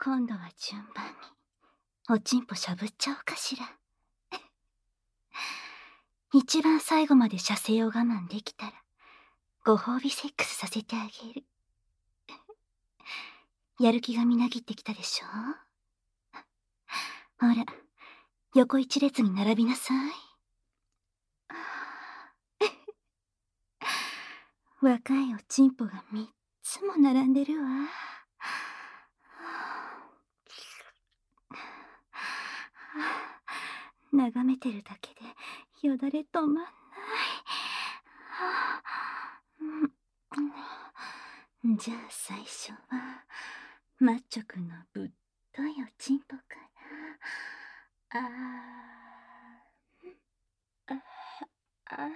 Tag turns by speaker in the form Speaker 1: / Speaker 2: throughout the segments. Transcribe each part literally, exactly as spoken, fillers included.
Speaker 1: 今度は順番におちんぽしゃぶっちゃおうかしら。一番最後まで射精を我慢できたらご褒美セックスさせてあげる。やる気がみなぎってきたでしょ。ほら、横一列に並びなさい。若いおちんぽがみっつも並んでるわ。眺めてるだけでよだれ止まんない。じゃあ最初はマッチョくんのぶっといおちんぽから。あーああ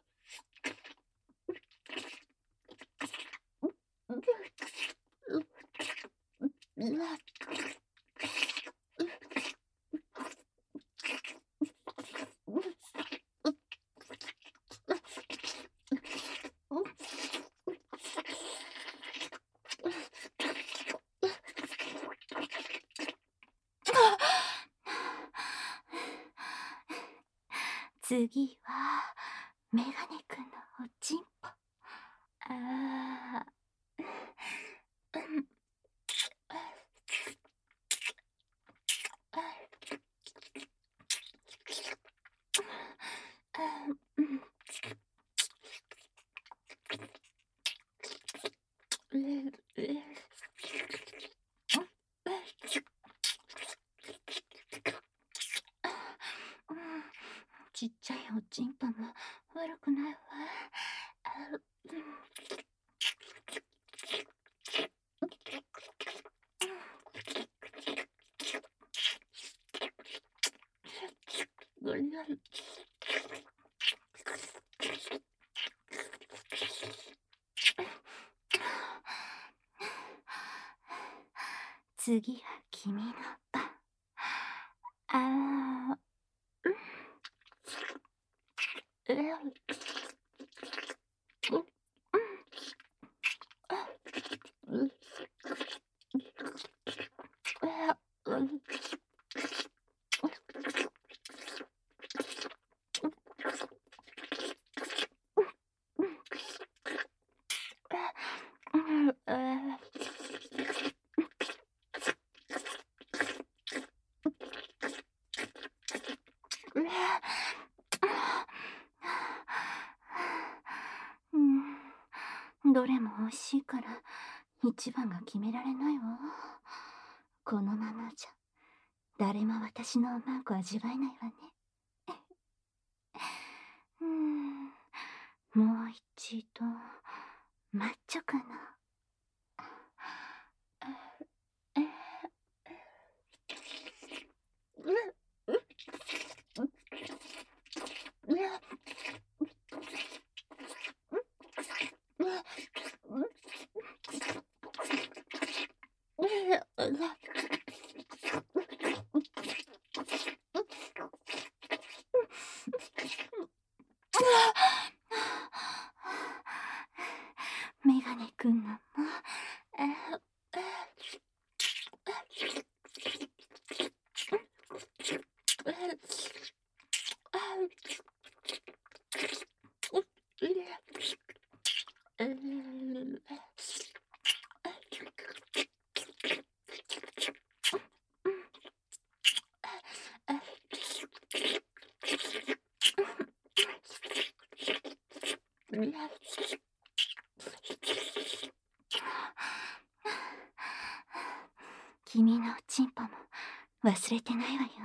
Speaker 1: 次はメガネくんのおちんぽ。ああちっちゃいおちんぽも悪くないわ。次は君の番。ああどれも美味しいから一番が決められないわ。このままじゃ誰も私のおまんこ味わえないわね。うーん、もう一度マッチョかな。メガネくんのも君のおちんぽも忘れてないわよ。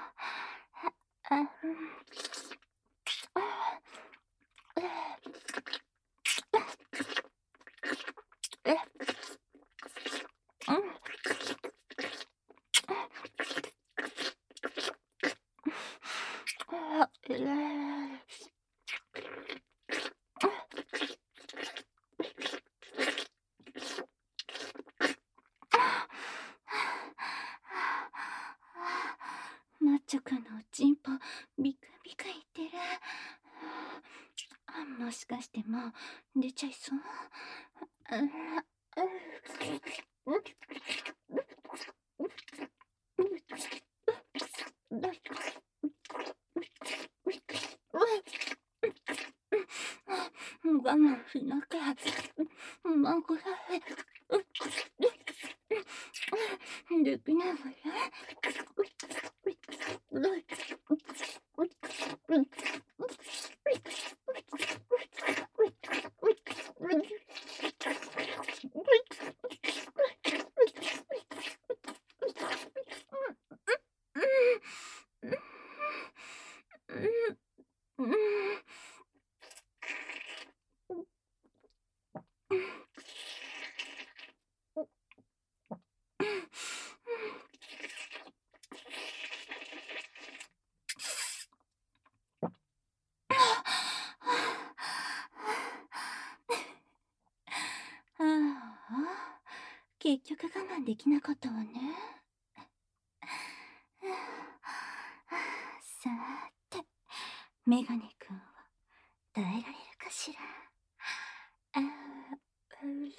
Speaker 1: マッチョくんのおちんぽビクビクいってる。もしかしてもう出ちゃいそう。 しなきゃ、孫さえ、できないわよ。ああ、結局我慢できなかったわね。さーて、メガネくんは耐えられるかしら。あーう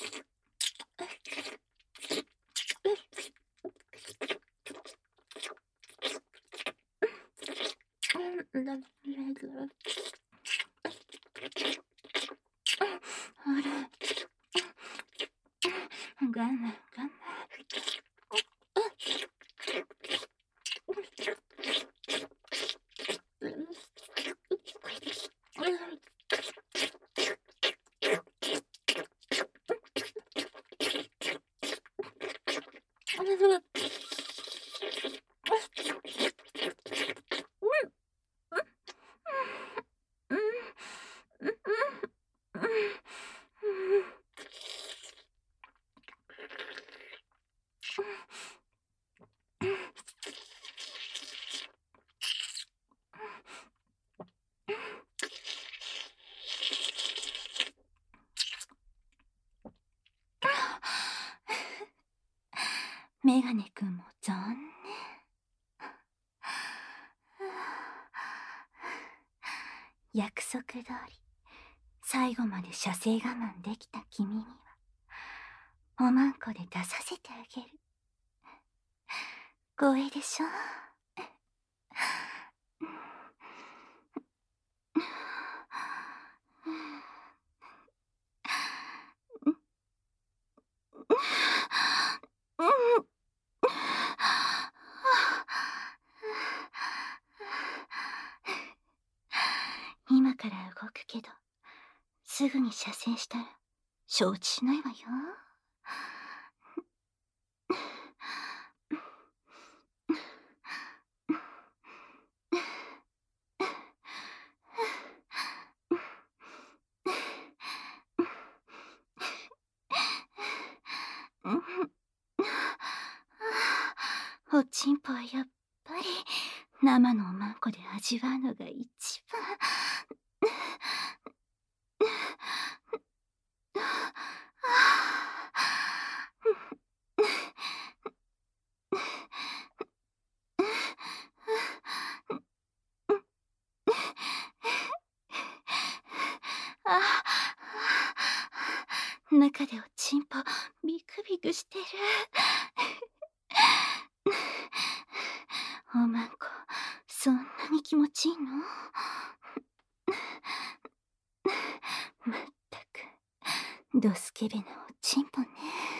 Speaker 1: ほら、我慢我慢。メガネくんも残念。約束通り、最後まで射精我慢できた君には、おまんこで出させてあげる。光栄でしょ。今から動くけど、すぐに射精したら承知しないわよ。おちんぽはやっぱり生のおまんこで味わうのが一番。ああ、中でおちんぽビクビクしてる。おまんこ、そんなに気持ちいいの？まったく、ドスケベなおちんぽね。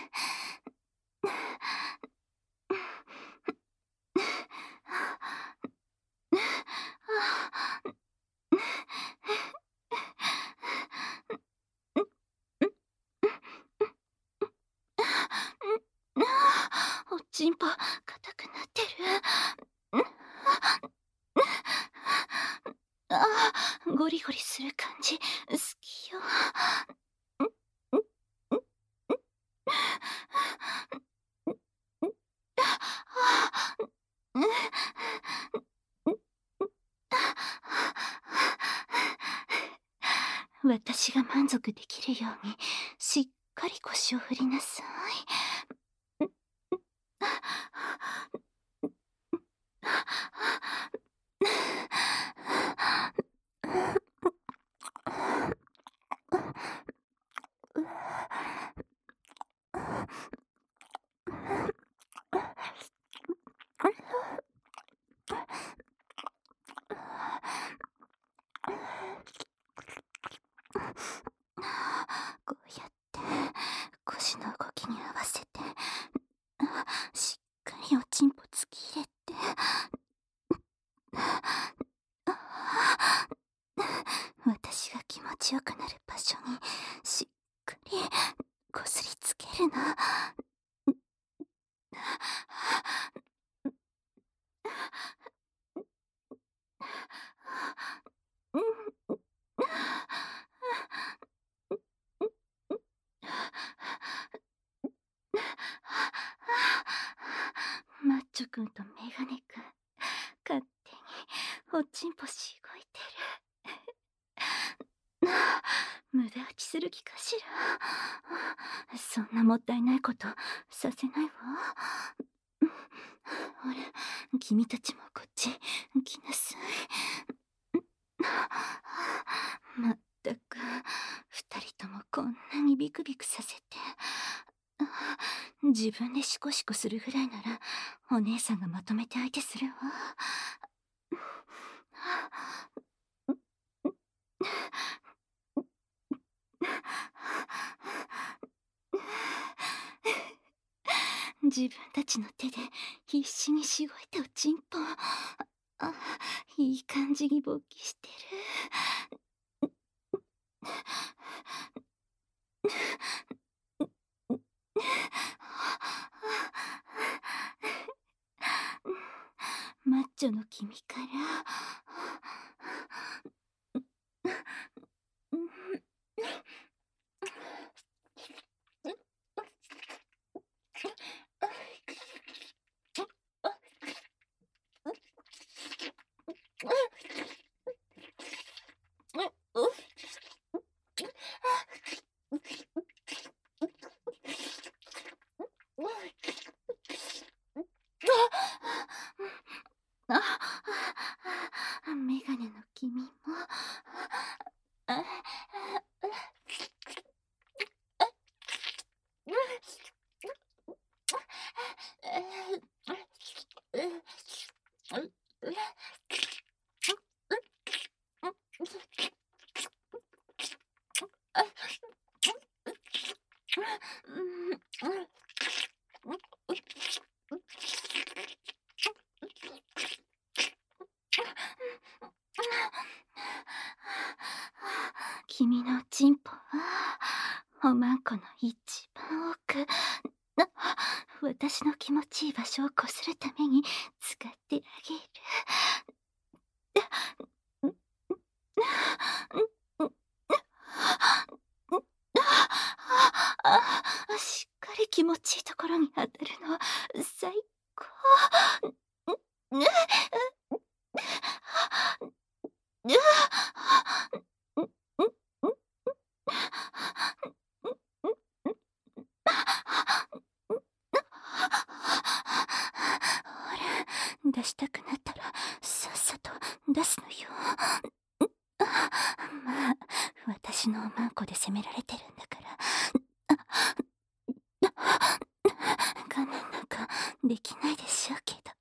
Speaker 1: おちんぽ、硬くなってる。ああ、ゴリゴリする感じ、好きよ。私が満足できるように、しっかり腰を振りなさい。 腰の動きに合わせて、しっかりおちんぽ突き入れて、私が気持ちよくなる場所にしっかりこすりつけるの。マッチョくんとメガネくん、勝手におちんぽしごいてる。無駄打ちする気かしら。そんなもったいないことさせないわ。ほら、君たちもこっち来なさい。まったく、二人ともこんなにビクビクさせて。自分でシコシコするぐらいなら、お姉さんがまとめて相手するわ。自分たちの手で必死にしごいたおちんぽ。あ、いい感じに勃起してる。マッチョの君から。あ、メガネの君も。あ君のチンポはおまんこの一番奥。私の気持ちいい場所をこするために使ってあげる。しっかり気持ちいいところに当たるの最高。ほら、出したくなったらさっさと出すのよ。まあ、私のおまんこで責められてるんだから、我慢なんかできないでしょうけど。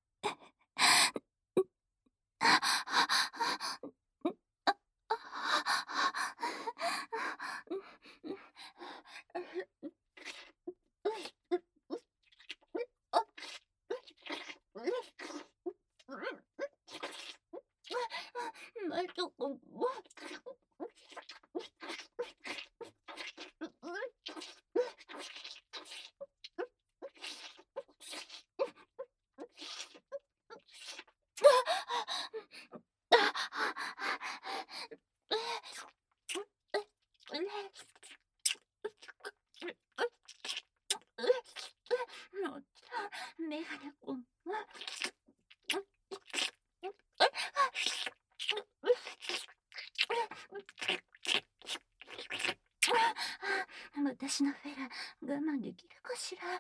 Speaker 1: メガネくん。私のフェラ我慢できるかしら。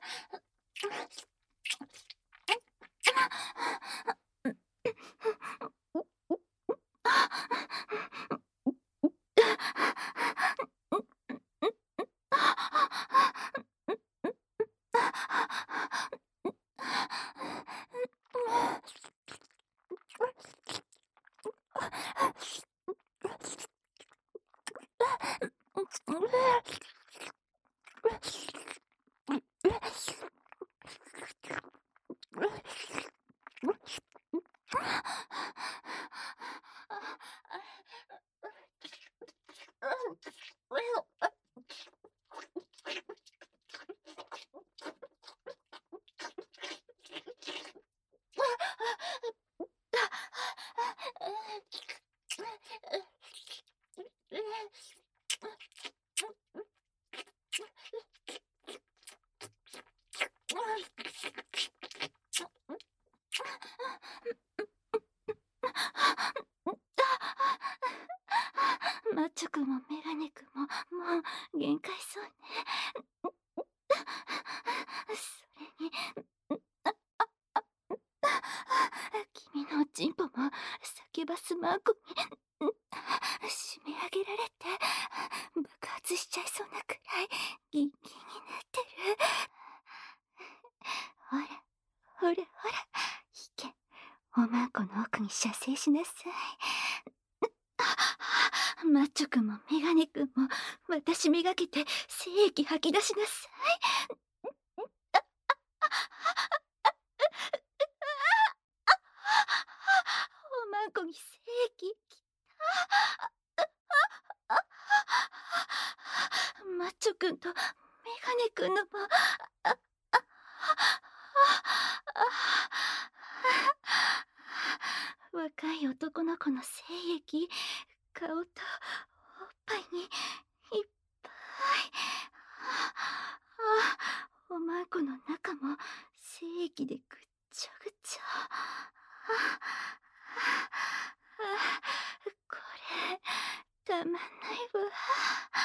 Speaker 1: バスマークに締め上げられて爆発しちゃいそうなくらいギンギンになってる。ほらほらほら、引け。おまんこの奥に射精しなさい。マッチョくんもメガネくんも私めがけて精液吐き出しなさい。おまんこに精液きた。マッチョくんとメガネくんのもあああ若い男の子の精液、顔とおっぱいにいっぱい。おまんこの中も精液でぐっちゃぐちゃ。これたまんないわ。